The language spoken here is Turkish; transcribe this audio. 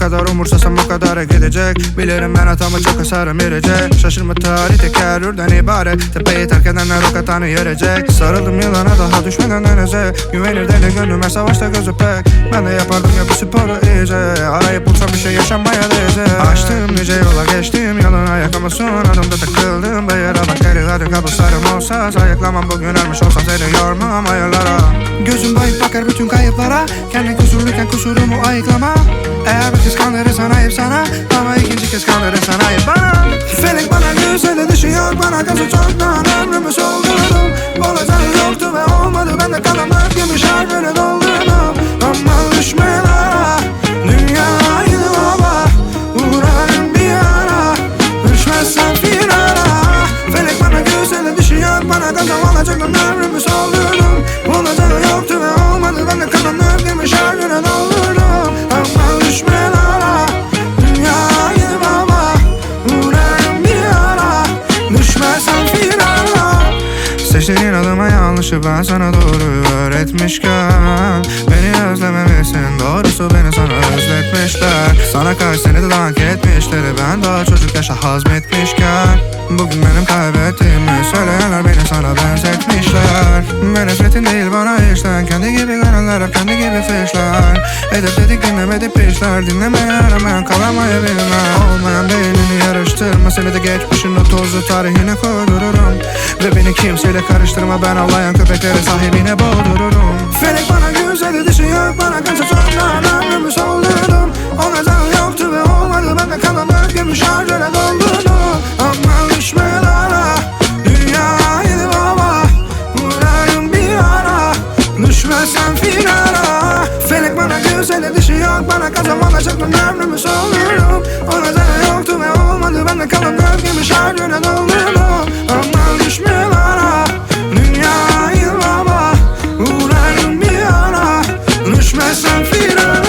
kadar umursasam o kadar gidecek. Bilirim ben hatamı çok hasarım verecek. Şaşırma tarih tekerrürden ibaret. Tepeyi terk edenler o katanı yerecek. Sarıldım yılana daha düşmeden denize. Güvenir deli gönlüm her savaşta gözü pek. Ben de yapardım ya bu sporu iyice. Arayıp bulsam bir şey yaşanmaya değecek. Açtım nice yola geçtim yolun ayakama son adımda takıldım. Bayıra bak geri hadi kabuslarım olsa. Sayıklamam bugün ölmüş olsam seni yormam hayırlara. Gözüm bayıp bakar bütün kayıplara. Kendi kusurluyken kusurumu ayıklama. Eğer bir kez kandırırsan ayıp sana. Ama ikinci kez kandırırsan ayıp bana. Felek bana güzeli düşüyor bana gazı çoktan ömrümü soldurdum. Olacağı yoktu ve olmadı ben de kalanlar gümüş harfini doldurdum. Ama düşmelere dünyaydı baba. Uğrarım bir ara düşmezsem firara. Felek bana güzeli düşüyor bana gazı olacaktan ömrümü soldurdum. Olacağı yoktu ve olmadı ben de kalanlar gümüş harfini doldurdum. Ama düşmelere dünyaydı baba. Uğrarım bir ara düşmezsem firara. Seçtiğin adıma yanlışı ben sana doğruyu öğretmişken beni özlememişsin, doğrusu beni sana özletmişler. Sana karşı seni de dank etmişleri ben daha çocuk yaşa hazmetmişken bugün benim kaybettiğimi söyleyenler beni sana benzetmişler. Ben nefretin değil bana işten kendi gibi görenler hep kendi gibi fişler. Edip dedik dinlemedi pişler dinlemeye rağmen kalamayı bilmem. Olmayan beynini yarıştırma seni de geçmişin o tozlu tarihine koydururum. Ve beni kimseyle karıştırma ben avlayan köpekleri sahibine boğdururum. Felek bana güzeli düşüyor bana kansa çoktan ömrümü soldurdum. Olacağı yoktu ve olmadı ben de kalanlar gümüş harcına doldurdum. Ama düşmelere dünyaydı baba. Uğrarım bir ara düşmezsem firara. Felek bana güzeli düşüyor bana kansa valla çoktan ömrümü soldurdum. Olacağı yoktu ve olmadı ben de kalanlar gümüş harcına doldurdum. Ama düşmelere dünyaydı baba. Uğrarım bir ara düşmezsem firara.